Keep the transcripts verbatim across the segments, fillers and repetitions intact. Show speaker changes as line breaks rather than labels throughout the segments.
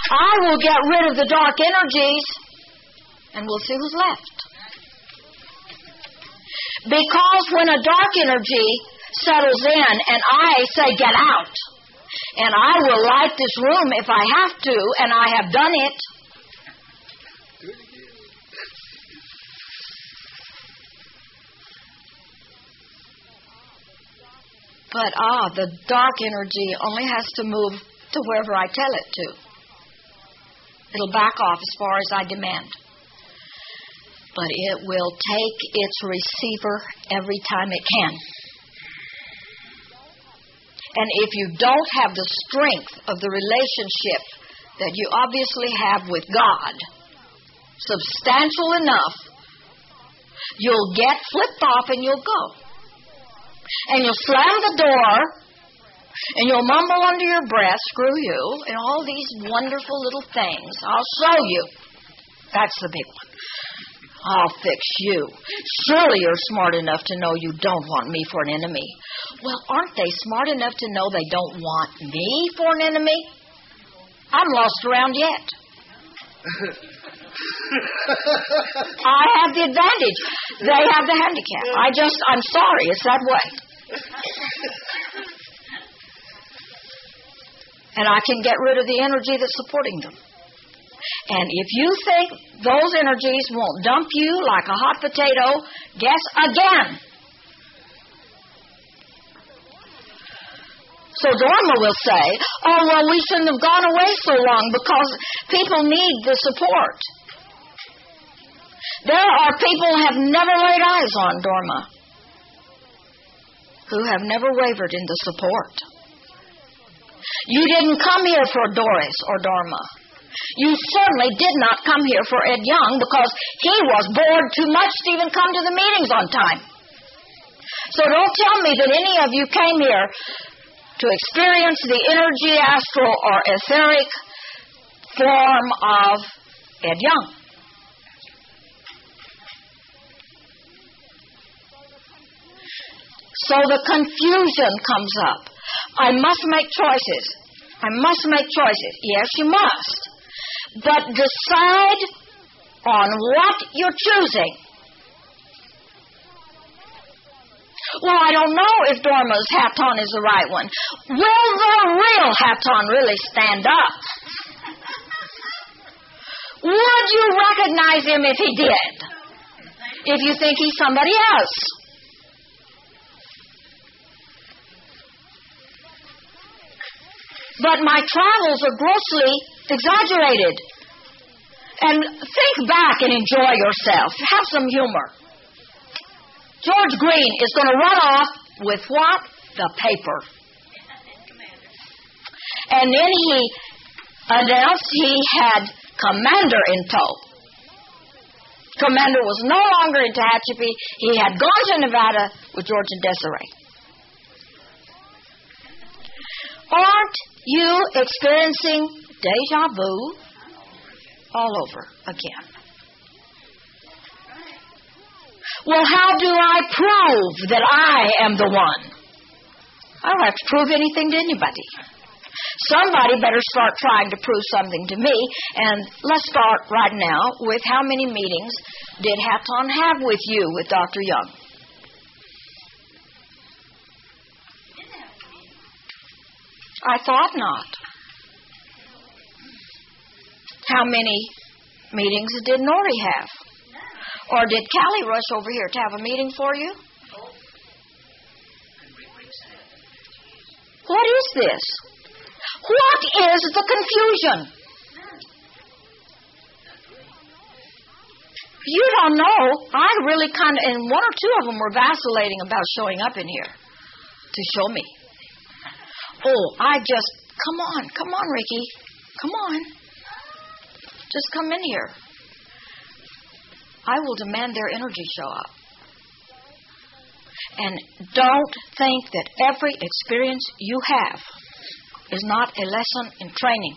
I will get rid of the dark energies, and we'll see who's left. Because when a dark energy settles in and I say, get out, and I will light this room if I have to, and I have done it, but ah, the dark energy only has to move to wherever I tell it to. It'll back off as far as I demand. But it will take its receiver every time it can. And if you don't have the strength of the relationship that you obviously have with God, substantial enough, you'll get flipped off and you'll go. And you'll slam the door, and you'll mumble under your breath, screw you, and all these wonderful little things. I'll show you. That's the big one. I'll fix you. Surely you're smart enough to know you don't want me for an enemy. Well, aren't they smart enough to know they don't want me for an enemy? I'm lost around yet. I have the advantage. They have the handicap. I just, I'm sorry, it's that way. And I can get rid of the energy that's supporting them. And if you think those energies won't dump you like a hot potato, guess again. So Dharma will say, oh, well, we shouldn't have gone away so long because people need the support. There are people who have never laid eyes on Dharma, who have never wavered in the support. You didn't come here for Doris or Dharma. You certainly did not come here for Ed Young because he was bored too much to even come to the meetings on time. So don't tell me that any of you came here to experience the energy, astral, or etheric form of Ed Young. So the confusion comes up. I must make choices. I must make choices. Yes, you must. But decide on what you're choosing. Well, I don't know if Dharma's Haton is the right one. Will the real Haton really stand up? Would you recognize him if he did? If you think he's somebody else? But my travels are grossly exaggerated. And think back and enjoy yourself. Have some humor. George Green is going to run off with what? The paper. And then he announced he had Commander in tow. Commander was no longer in Tehachapi. He had gone to Nevada with George and Desiree. Aren't you experiencing deja vu all over again? Well, how do I prove that I am the one? I don't have to prove anything to anybody. Somebody better start trying to prove something to me. And let's start right now with how many meetings did Haton have with you, with Doctor Young? I thought not. How many meetings did Nori have? Or did Callie rush over here to have a meeting for you? What is this? What is the confusion? You don't know. I really kind of, and one or two of them were vacillating about showing up in here to show me. Oh, I just, come on, come on, Ricky. Come on. Just come in here. I will demand their energy show up. And don't think that every experience you have is not a lesson in training.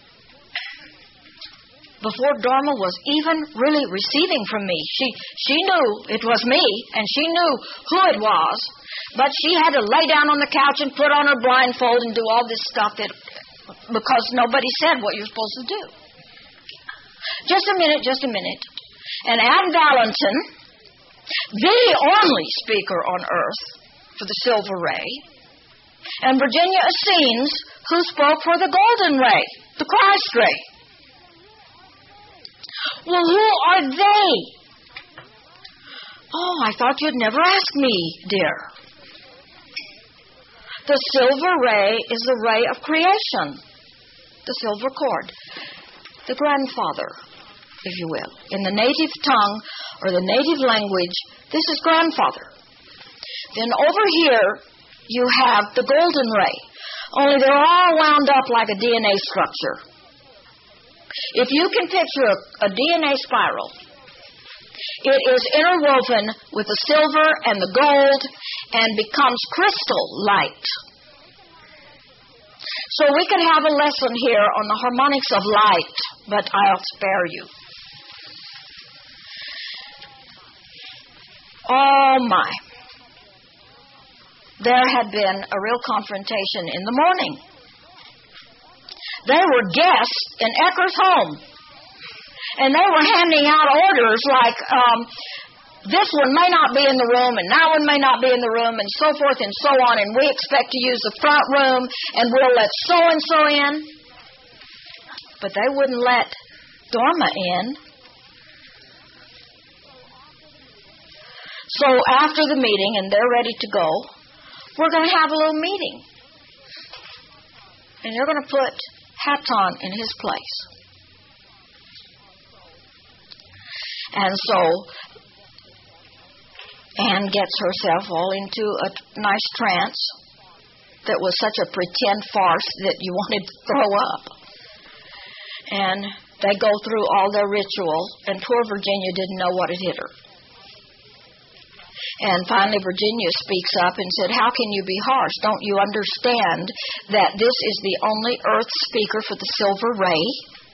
Before Dharma was even really receiving from me, she, she knew it was me, and she knew who it was, but she had to lay down on the couch and put on her blindfold and do all this stuff that, because nobody said what you're supposed to do. Just a minute, just a minute. And Ann Valentin, the only speaker on earth for the silver ray, and Virginia Essenes, who spoke for the golden ray, the Christ ray. Well, who are they? Oh, I thought you'd never ask me, dear. The silver ray is the ray of creation, the silver cord, the grandfather, if you will. In the native tongue or the native language, this is grandfather. Then over here, you have the golden ray, only they're all wound up like a D N A structure. If you can picture a, a D N A spiral, it is interwoven with the silver and the gold and becomes crystal light. So we could have a lesson here on the harmonics of light, but I'll spare you. Oh my. There had been a real confrontation in the morning. They were guests in Ecker's home. And they were handing out orders like, um, this one may not be in the room, and that one may not be in the room, and so forth and so on, and we expect to use the front room, and we'll let so-and-so in. But they wouldn't let Dorma in. So after the meeting, and they're ready to go, we're going to have a little meeting. And you're going to put Hatton in his place. And so Anne gets herself all into a nice trance that was such a pretend farce that you wanted to throw up. And they go through all their ritual, and poor Virginia didn't know what had hit her. And finally Virginia speaks up and said, how can you be harsh? Don't you understand that this is the only earth speaker for the silver ray?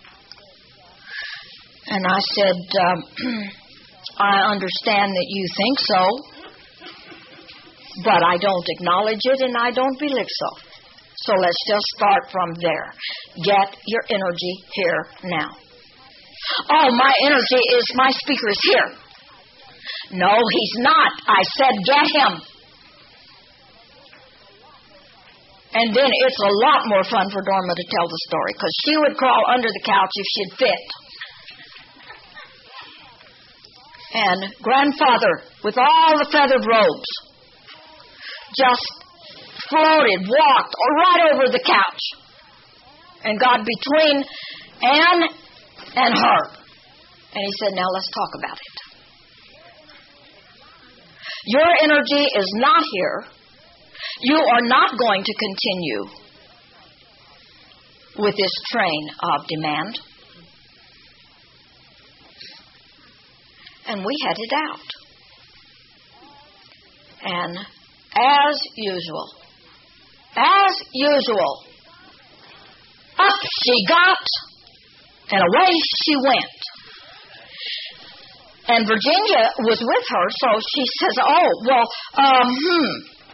And I said, um, I understand that you think so, but I don't acknowledge it and I don't believe so. So let's just start from there. Get your energy here now. Oh, my energy is, my speaker is here. No, he's not. I said get him. And then it's a lot more fun for Dorma to tell the story, because she would crawl under the couch if she'd fit. And grandfather, with all the feathered robes, just floated, walked right over the couch and got between Anne and her. And he said, now let's talk about it. Your energy is not here. You are not going to continue with this train of demand. And we headed out. And as usual, as usual, up she got, and away she went. And Virginia was with her, so she says, oh, well, um, hmm.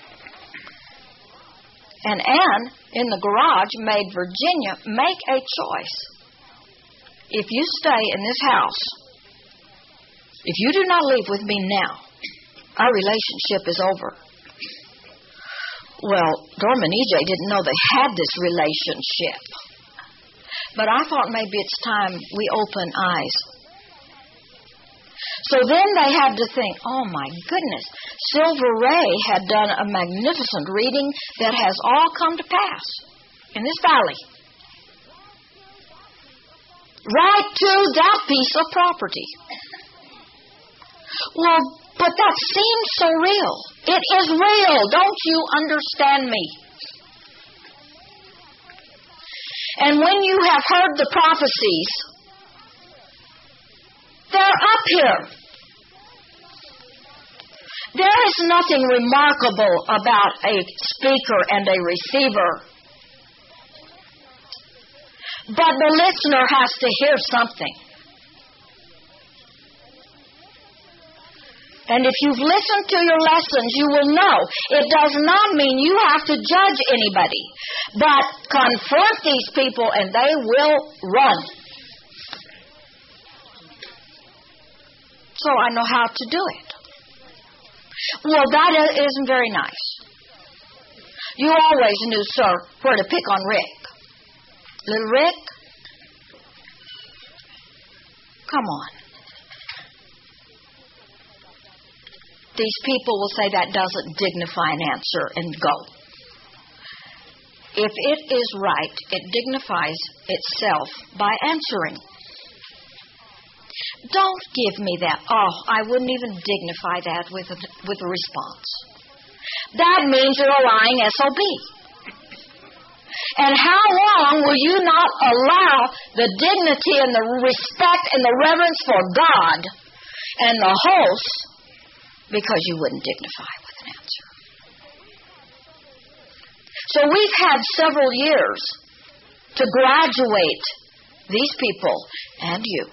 And Anne, in the garage, made Virginia make a choice. If you stay in this house, if you do not leave with me now, our relationship is over. Well, Dorma and E J didn't know they had this relationship. But I thought maybe it's time we open eyes. So then they had to think, oh my goodness, Silver Ray had done a magnificent reading that has all come to pass in this valley. Right to that piece of property. Well, but that seems so real. It is real. Don't you understand me? And when you have heard the prophecies, they're up here. There is nothing remarkable about a speaker and a receiver. But the listener has to hear something. And if you've listened to your lessons, you will know it does not mean you have to judge anybody, but confront these people and they will run. So I know how to do it. Well, that isn't very nice. You always knew, sir, where to pick on Rick. Little Rick? Come on. These people will say that doesn't dignify an answer and go. If it is right, it dignifies itself by answering. Don't give me that. Oh, I wouldn't even dignify that with a, with a response. That means you're a lying S O B. And how long will you not allow the dignity and the respect and the reverence for God and the host because you wouldn't dignify with an answer? So we've had several years to graduate these people and you.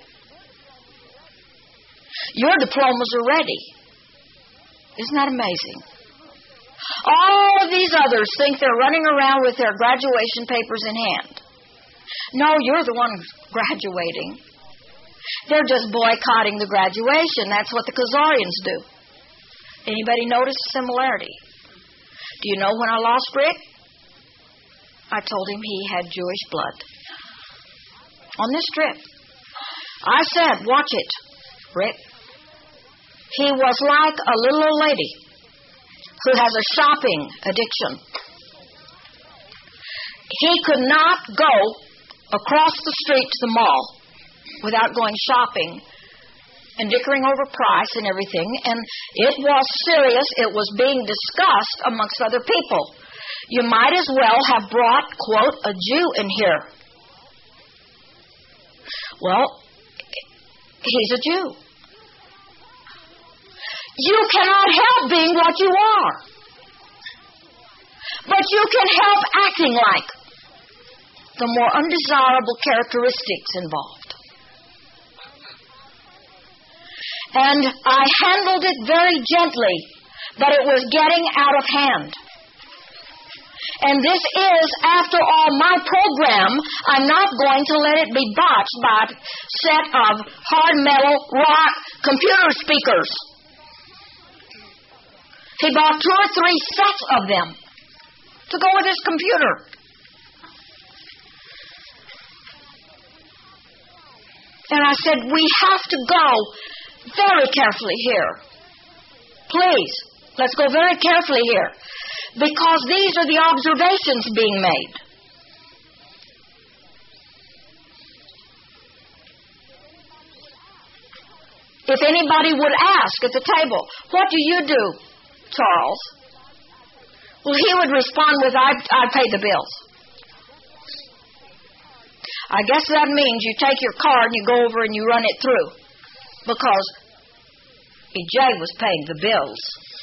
Your diplomas are ready. Isn't that amazing? All of these others think they're running around with their graduation papers in hand. No, you're the one graduating. They're just boycotting the graduation. That's what the Khazarians do. Anybody notice a similarity? Do you know when I lost Rick? I told him he had Jewish blood. On this trip. I said, watch it, Rick. He was like a little old lady who has a shopping addiction. He could not go across the street to the mall without going shopping and dickering over price and everything. And it was serious. It was being discussed amongst other people. You might as well have brought, quote, a Jew in here. Well, he's a Jew. You cannot help being what you are. But you can help acting like the more undesirable characteristics involved. And I handled it very gently, but it was getting out of hand. And this is, after all, my program. I'm not going to let it be botched by a set of hard metal, rock, computer speakers. He bought two or three sets of them to go with his computer. And I said, we have to go very carefully here. Please, let's go very carefully here. Because these are the observations being made. If anybody would ask at the table, what do you do, Charles? Well, he would respond with, I, I pay the bills. I guess that means you take your card and you go over and you run it through. Because E J was paying the bills.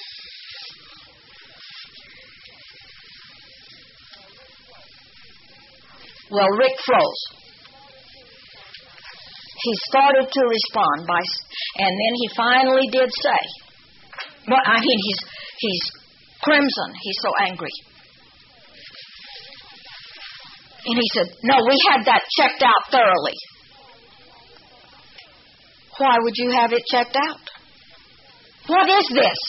Well, Rick froze. He started to respond by, and then he finally did say, well, I mean, he's he's crimson. He's so angry. And he said, no, we had that checked out thoroughly. Why would you have it checked out? What is this?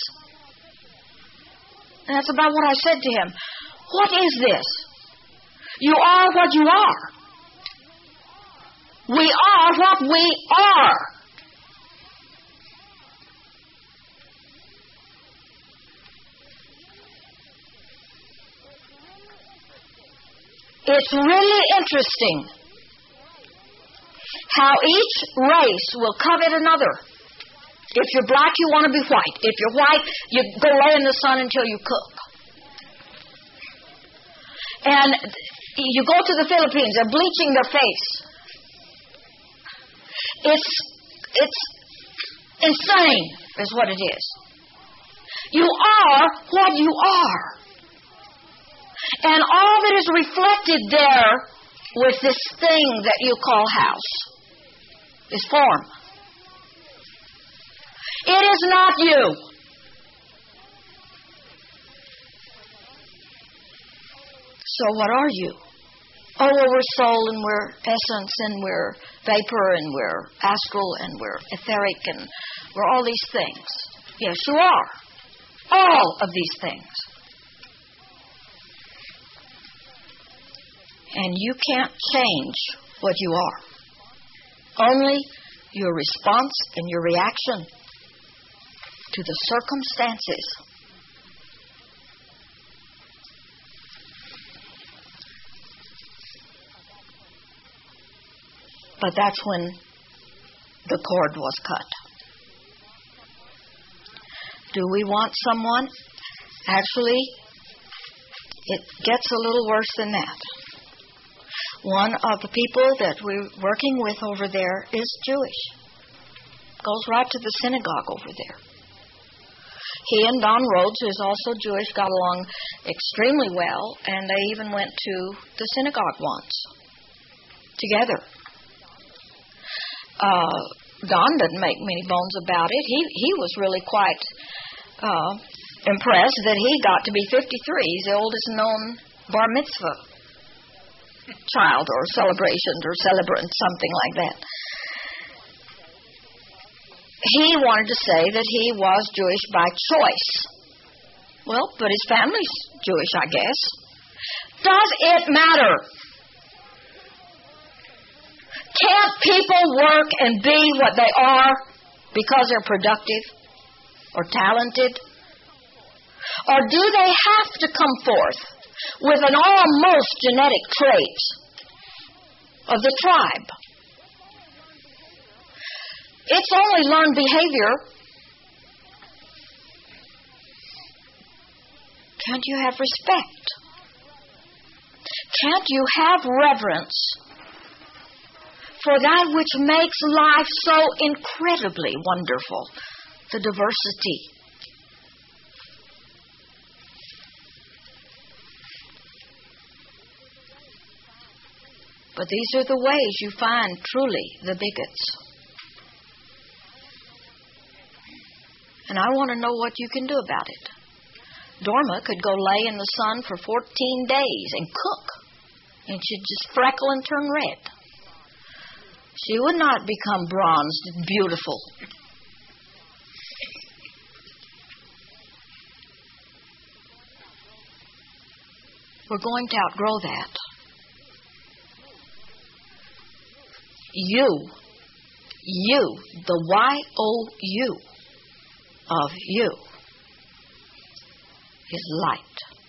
And that's about what I said to him. What is this? You are what you are. We are what we are. It's really interesting how each race will covet another. If you're black, you want to be white. If you're white, you go lay in the sun until you cook. And you go to the Philippines, they're bleaching their face. It's it's insane, is what it is. You are what you are. And all that is reflected there with this thing that you call house is form. It is not you. So what are you? Oh, well, we're soul and we're essence and we're vapor and we're astral and we're etheric and we're all these things. Yes, you are. All of these things. And you can't change what you are. Only your response and your reaction to the circumstances. But that's when the cord was cut. Do we want someone? Actually, it gets a little worse than that. One of the people that we're working with over there is Jewish. Goes right to the synagogue over there. He and Don Rhodes, who's also Jewish, got along extremely well, and they even went to the synagogue once together. Uh, Don didn't make many bones about it. He he was really quite uh, impressed that he got to be fifty-three. He's the oldest known bar mitzvah child or celebration or celebrant, something like that. He wanted to say that he was Jewish by choice. Well, but his family's Jewish, I guess. Does it matter? Can't people work and be what they are because they're productive or talented? Or do they have to come forth with an almost genetic trait of the tribe? It's only learned behavior. Can't you have respect? Can't you have reverence for that which makes life so incredibly wonderful? The diversity. But these are the ways you find truly the bigots. And I want to know what you can do about it. Dorma could go lay in the sun for fourteen days and cook, and she'd just freckle and turn red. She would not become bronzed and beautiful. We're going to outgrow that. You, you, the Y O U of you is light.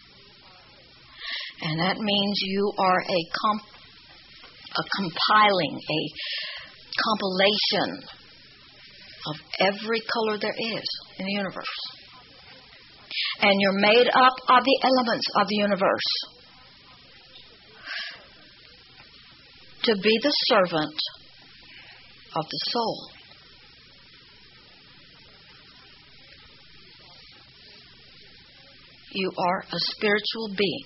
And that means you are a, comp, a compiling, a compilation of every color there is in the universe. And you're made up of the elements of the universe to be the servant of the soul. You are a spiritual being.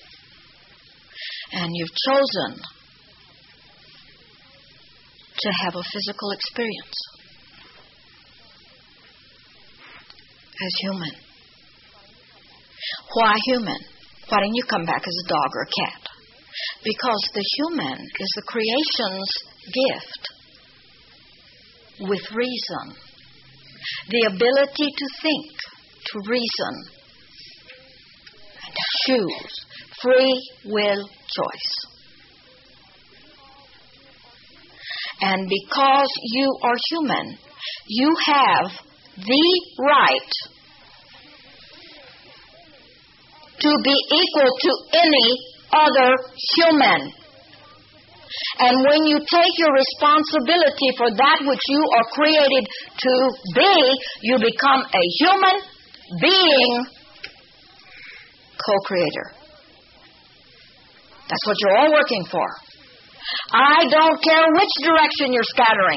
And you've chosen to have a physical experience as human. Why human? Why didn't you come back as a dog or a cat? Because the human is the creation's gift with reason. The ability to think, to reason, and to choose. Free will choice. And because you are human, you have the right to be equal to any other human. And when you take your responsibility for that which you are created to be, you become a human being co-creator. That's what you're all working for. I don't care which direction you're scattering.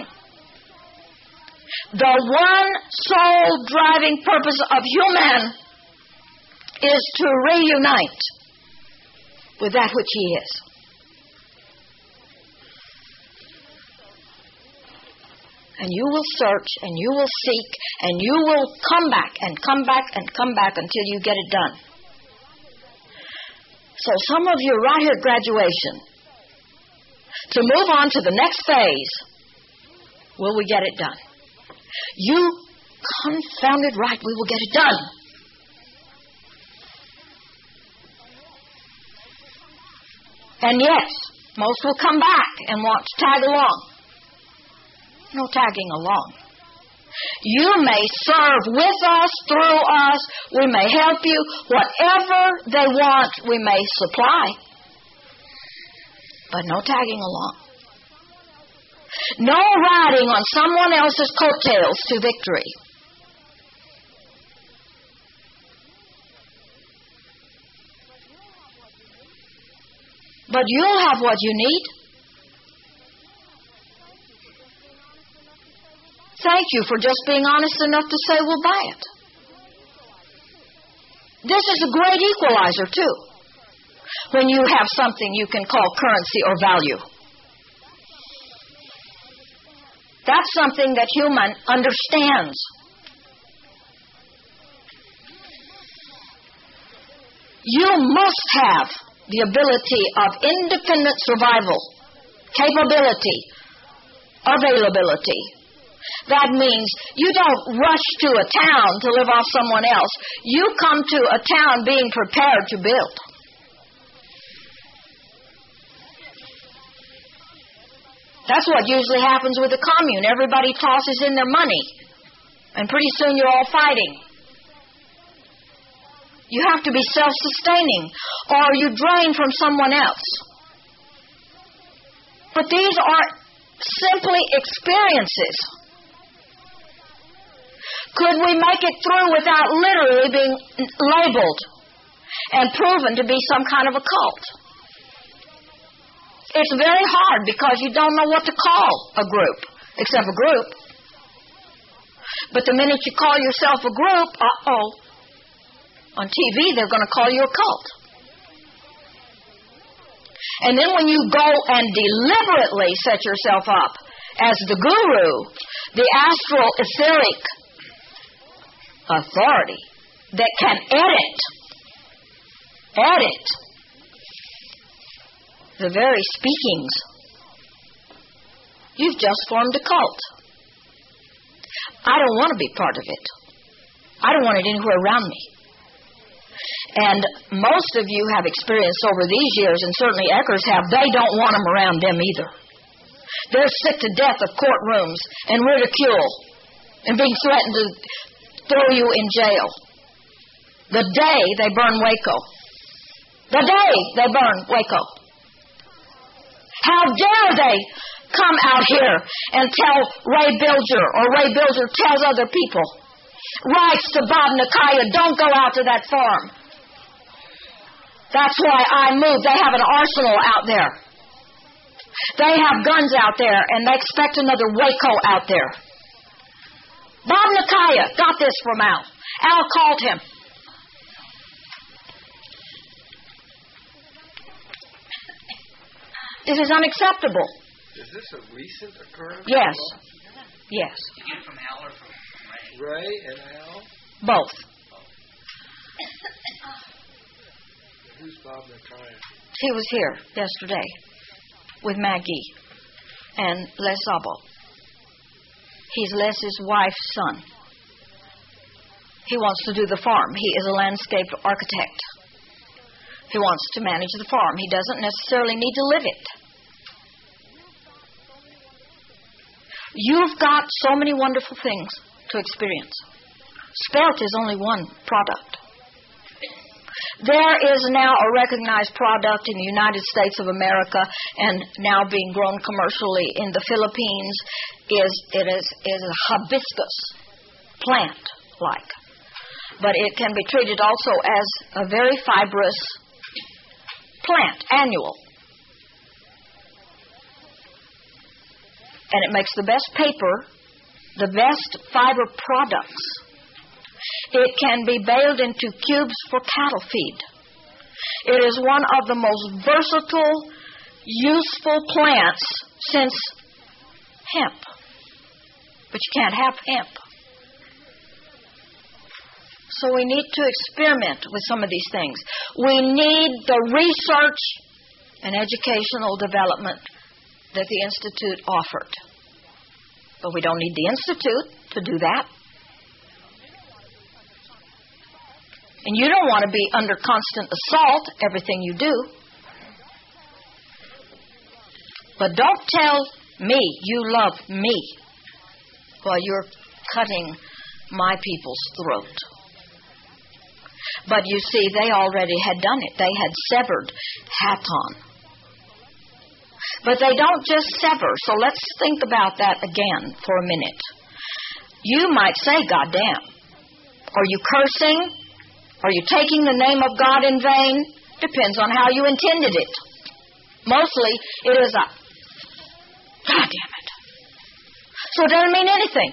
The one sole driving purpose of human is to reunite with that which he is. And you will search, and you will seek, and you will come back, and come back, and come back until you get it done. So some of you right here at graduation, to move on to the next phase, will we get it done? You confounded right, we will get it done. And yes, most will come back and want to tag along. No tagging along. You may serve with us, through us. We may help you. Whatever they want, we may supply. But no tagging along. No riding on someone else's coattails to victory. But you'll have what you need. Thank you for just being honest enough to say we'll buy it. This is a great equalizer, too, when you have something you can call currency or value. That's something that human understands. You must have the ability of independent survival, capability, availability. That means you don't rush to a town to live off someone else. You come to a town being prepared to build. That's what usually happens with a commune. Everybody tosses in their money, and pretty soon you're all fighting. You have to be self-sustaining, or you drain from someone else. But these are simply experiences. Could we make it through without literally being labeled and proven to be some kind of a cult? It's very hard because you don't know what to call a group, except a group. But the minute you call yourself a group, uh-oh, on T V they're going to call you a cult. And then when you go and deliberately set yourself up as the guru, the astral etheric authority that can edit, edit the very speakings, you've just formed a cult. I don't want to be part of it. I don't want it anywhere around me. And most of you have experienced over these years, and certainly Eckers have, they don't want them around them either. They're sick to death of courtrooms and ridicule and being threatened to throw you in jail. The day they burn Waco. The day they burn Waco. How dare they come out here and tell Ray Bilger, or Ray Bilger tells other people, writes to Bob Nakaya, don't go out to that farm. That's why I moved. They have an arsenal out there. They have guns out there, and they expect another Waco out there. Bob Nakaya got this from Al. Al called him. It is unacceptable.
Is this a recent occurrence?
Yes. Yes.
Did you get it from Al or from Ray?
Ray and Al?
Both.
Who's Bob Nakaya?
He was here yesterday with Maggie and Les Sabo. He's Les's wife's son. He wants to do the farm. He is a landscape architect. He wants to manage the farm. He doesn't necessarily need to live it. You've got so many wonderful things to experience. Spelt is only one product. There is now a recognized product in the United States of America and now being grown commercially in the Philippines. Is it is, is a hibiscus plant-like. But it can be treated also as a very fibrous plant, annual. And it makes the best paper, the best fiber products. It can be baled into cubes for cattle feed. It is one of the most versatile, useful plants since hemp. but you can't have hemp. So we need to experiment with some of these things. We need the research and educational development that the Institute offered. But we don't need the Institute to do that. And you don't want to be under constant assault, everything you do. But don't tell me you love me while you're cutting my people's throat. But you see, they already had done it. They had severed Hatton. But they don't just sever. So let's think about that again for a minute. You might say, God damn. Are you cursing? Are you taking the name of God in vain? Depends on how you intended it. Mostly, it is a, God damn it. So it doesn't mean anything.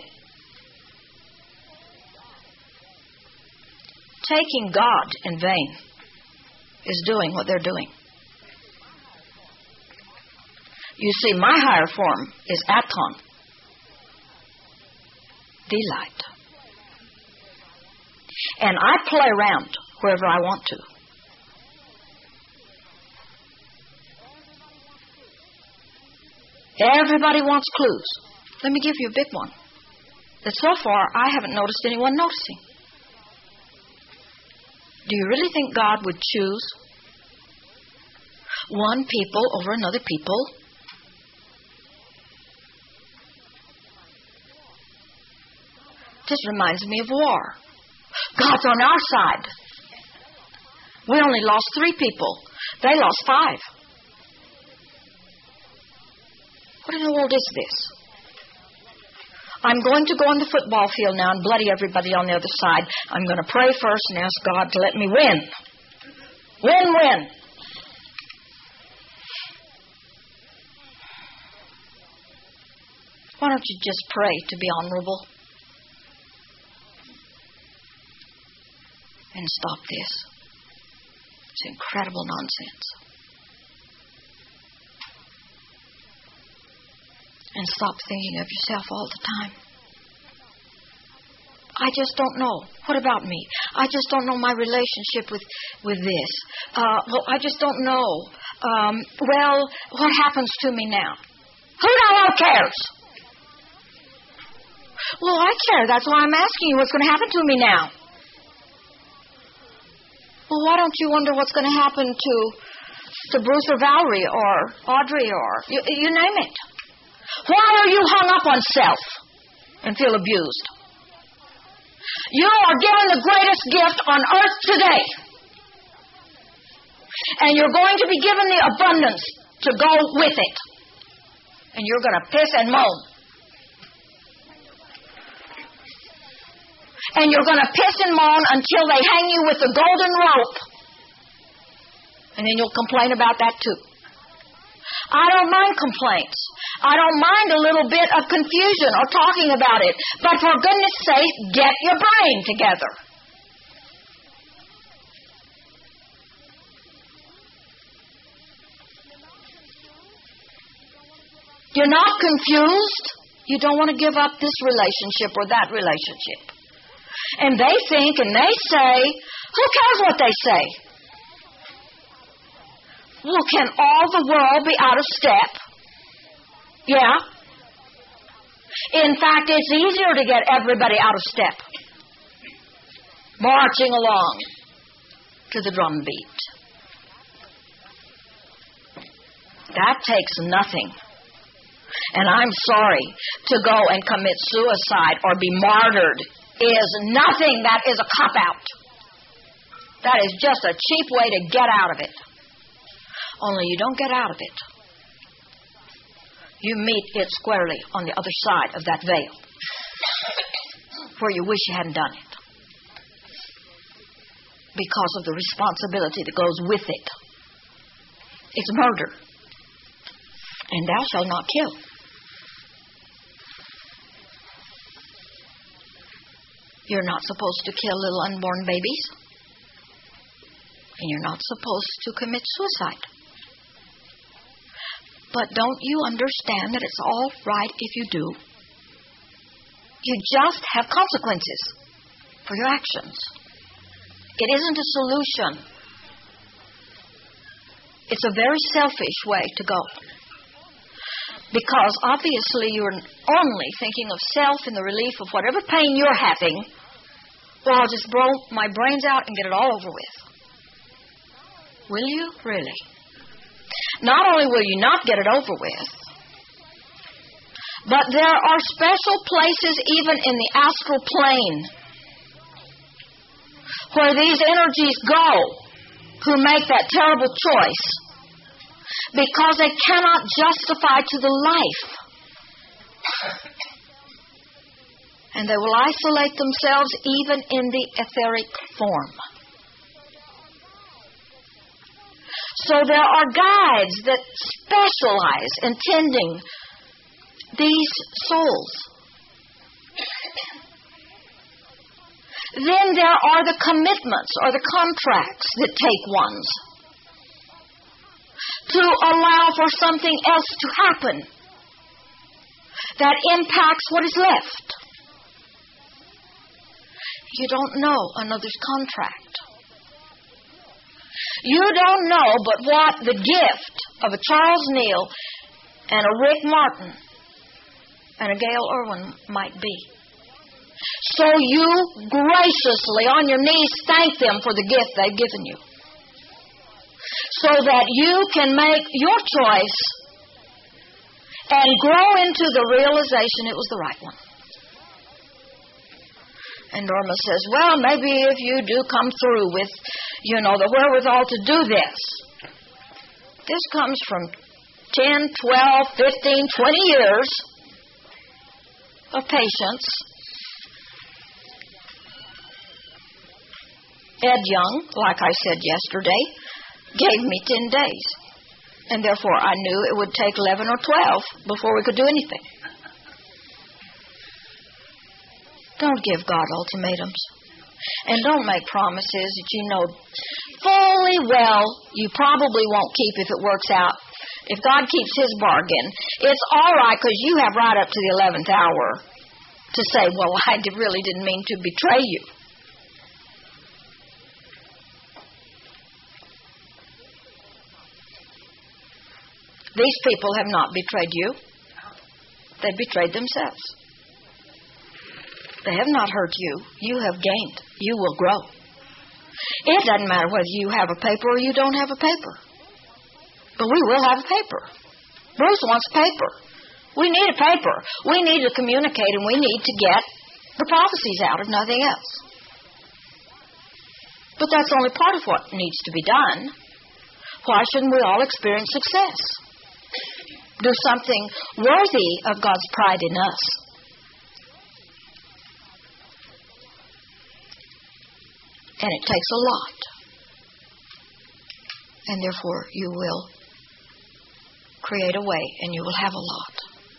Taking God in vain is doing what they're doing. You see, my higher form is Aton, delight. And I play around wherever I want to. Everybody wants clues. Let me give you a big one that so far I haven't noticed anyone noticing. Do you really think God would choose one people over another people? This reminds me of war. God's on our side. We only lost three people. They lost five. What in the world is this? I'm going to go on the football field now and bloody everybody on the other side. I'm going to pray first and ask God to let me win. Win, win. Why don't you just pray to be honorable? And stop this. It's incredible nonsense. And stop thinking of yourself all the time. I just don't know. What about me? I just don't know my relationship with, with this. Uh, well, I just don't know. Um, well, what happens to me now? Who the hell cares? Well, I care. That's why I'm asking you what's going to happen to me now. Well, why don't you wonder what's going to happen to to Bruce or Valerie or Audrey or you, you name it? Why are you hung up on self and feel abused? You are given the greatest gift on earth today. And you're going to be given the abundance to go with it. And you're going to piss and moan. And you're going to piss and moan until they hang you with the golden rope. And then you'll complain about that too. I don't mind complaints. I don't mind a little bit of confusion or talking about it. But for goodness sake, get your brain together. You're not confused. You don't want to give up this relationship or that relationship. And they think and they say, who cares what they say? Well, can all the world be out of step? Yeah. In fact, it's easier to get everybody out of step. Marching along to the drum beat. That takes nothing. And I'm sorry, to go and commit suicide or be martyred is nothing. That is a cop-out. That is just a cheap way to get out of it. Only you don't get out of it. You meet it squarely on the other side of that veil where you wish you hadn't done it because of the responsibility that goes with it. It's murder. And thou shalt not kill. You're not supposed to kill little unborn babies. And you're not supposed to commit suicide. But don't you understand that it's all right if you do? You just have consequences for your actions. It isn't a solution. It's a very selfish way to go. Because obviously you're only thinking of self and the relief of whatever pain you're having. Well, I'll just blow my brains out and get it all over with. Will you? Really? Not only will you not get it over with, but there are special places even in the astral plane where these energies go who make that terrible choice because they cannot justify to the life. And they will isolate themselves even in the etheric form. So there are guides that specialize in tending these souls. Then there are the commitments or the contracts that take ones to allow for something else to happen that impacts what is left. You don't know another's contract. You don't know but what the gift of a Charles Neal and a Rick Martin and a Gail Irwin might be. So you graciously on your knees thank them for the gift they've given you, so that you can make your choice and grow into the realization it was the right one. And Norma says, well, maybe if you do come through with, you know, the wherewithal to do this. This comes from ten, twelve, fifteen, twenty years of patience. Ed Young, like I said yesterday, gave me ten days. And therefore I knew it would take eleven or twelve before we could do anything. Don't give God ultimatums. And don't make promises that you know fully well you probably won't keep if it works out. If God keeps His bargain, it's all right because you have right up to the eleventh hour to say, well, I really didn't mean to betray you. These people have not betrayed you. They betrayed themselves. They have not hurt you. You have gained. You will grow. It doesn't matter whether you have a paper or you don't have a paper. But we will have a paper. Bruce wants paper. We need a paper. We need to communicate and we need to get the prophecies out, if nothing else. But that's only part of what needs to be done. Why shouldn't we all experience success? Do something worthy of God's pride in us. And it takes a lot. And therefore you will create a way and you will have a lot.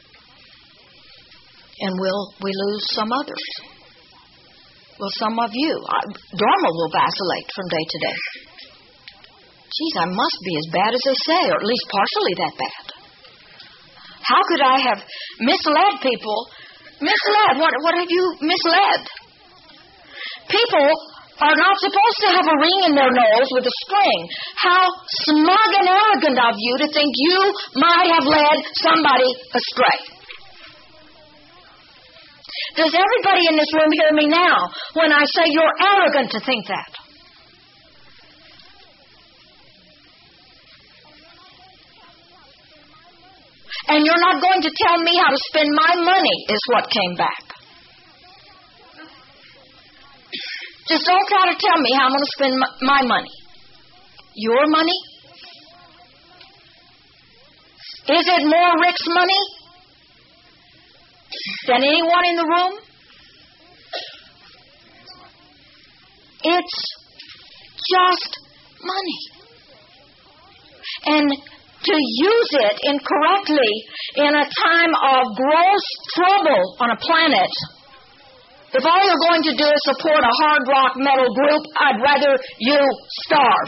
And will we lose some others? Well, some of you, I, Dorma will vacillate from day to day. Geez, I must be as bad as they say, or at least partially that bad. How could I have misled people? Misled? What, what have you misled? People are not supposed to have a ring in their nose with a string. How smug and arrogant of you to think you might have led somebody astray. Does everybody in this room hear me now when I say you're arrogant to think that? And you're not going to tell me how to spend my money is what came back. Just don't try to tell me how I'm going to spend my money. Your money? Is it more Rick's money than anyone in the room? It's just money. And to use it incorrectly in a time of gross trouble on a planet, if all you're going to do is support a hard rock metal group, I'd rather you starve.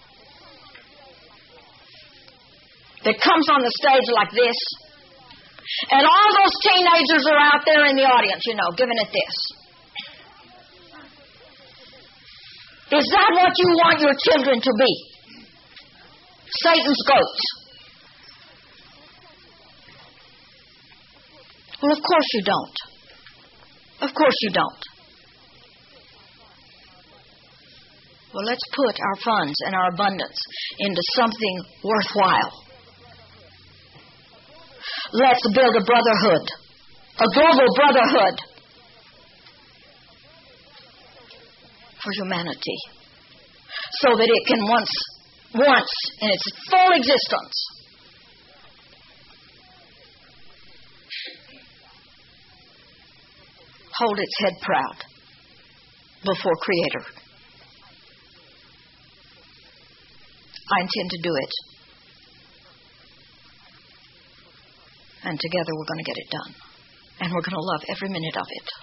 That comes on the stage like this And all those teenagers are out there in the audience, you know, giving it this. Is that what you want your children to be? Satan's goats. Well, of course you don't. Of course you don't. Well, let's put our funds and our abundance into something worthwhile. Let's build a brotherhood, a global brotherhood for humanity, so that it can once, once in its full existence, hold its head proud before Creator. I intend to do it. And together we're going to get it done. And we're going to love every minute of it.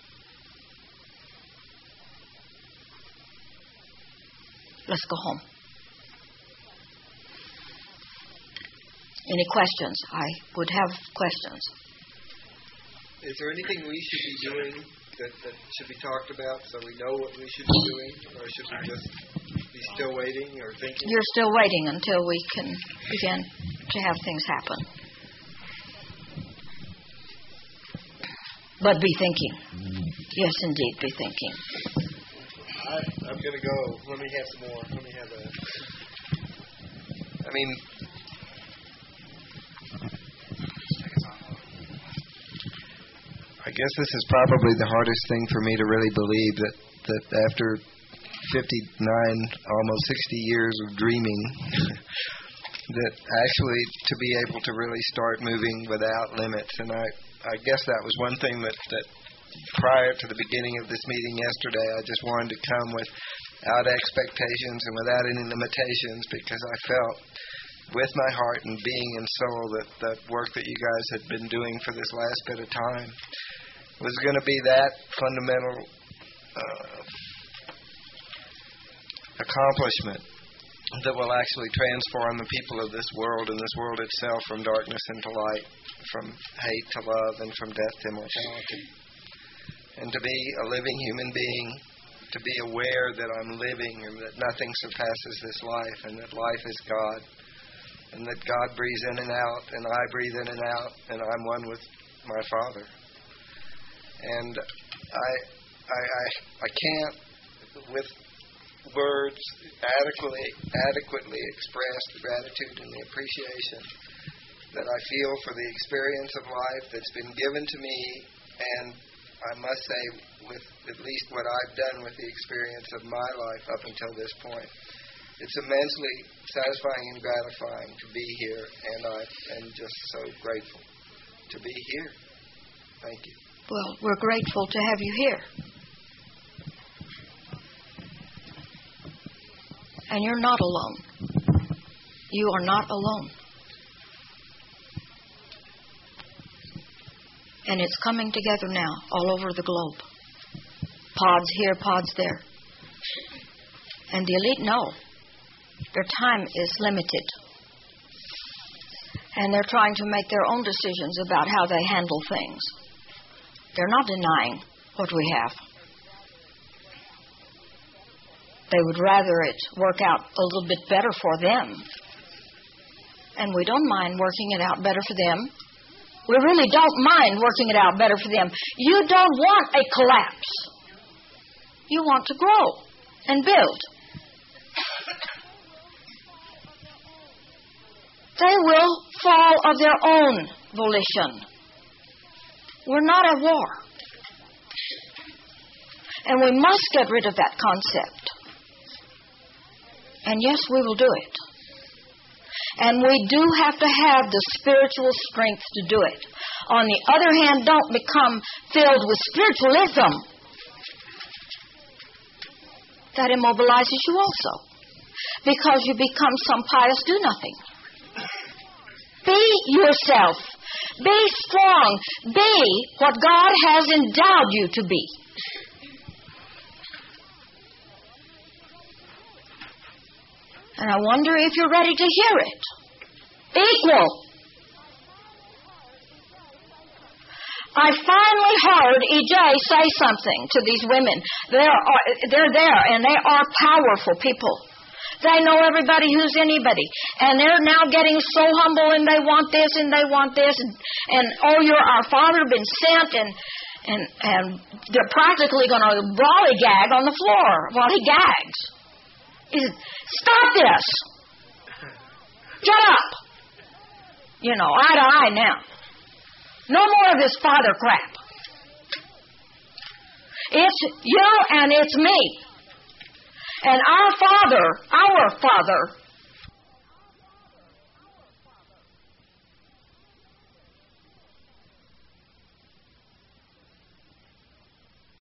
Let's go home. Any questions? I would have questions.
Is there anything we should be doing that, that should be talked about so we know what we should be doing? Or should we just be still waiting or thinking?
You're still waiting until we can begin to have things happen. But be thinking. Yes, indeed, be thinking.
I, I'm going to go. Let me have some more. Let me have a... I mean... I guess this is probably the hardest thing for me to really believe, that, that after fifty-nine, almost sixty years of dreaming, that actually to be able to really start moving without limits. And I, I guess that was one thing that, that prior to the beginning of this meeting yesterday, I just wanted to come without expectations and without any limitations, because I felt with my heart and being and soul that the work that you guys had been doing for this last bit of time was going to be that fundamental uh, accomplishment that will actually transform the people of this world and this world itself from darkness into light, from hate to love, and from death to immortality. And to be a living human being, to be aware that I'm living and that nothing surpasses this life, and that life is God, and that God breathes in and out, and I breathe in and out, and I'm one with my Father. And I, I, I, I can't, with words, adequately, adequately express the gratitude and the appreciation that I feel for the experience of life that's been given to me, and I must say, with at least what I've done with the experience of my life up until this point. It's immensely satisfying and gratifying to be here, and I am just so grateful to be here. Thank you.
Well, we're grateful to have you here. And you're not alone. You are not alone. And it's coming together now all over the globe. Pods here, pods there. And the elite know their time is limited. And they're trying to make their own decisions about how they handle things. They're not denying what we have. They would rather it work out a little bit better for them. And we don't mind working it out better for them. We really don't mind working it out better for them. You don't want a collapse. You want to grow and build. They will fall of their own volition. We're not at war. And we must get rid of that concept. And yes, we will do it. And we do have to have the spiritual strength to do it. On the other hand, don't become filled with spiritualism. That immobilizes you also. Because you become some pious do-nothing. Be yourself. Be strong. Be what God has endowed you to be. And I wonder if you're ready to hear it. Equal. I finally heard E J say something to these women. They're, they're there, and they are powerful people. They know everybody who's anybody. And they're now getting so humble, and they want this, and they want this. And, and oh, you're our Father been sent, and and and they're practically going to lollygag on the floor while he gags. He says, stop this. Shut up. You know, eye to eye now. No more of this father crap. It's you and it's me. And our Father, our Father,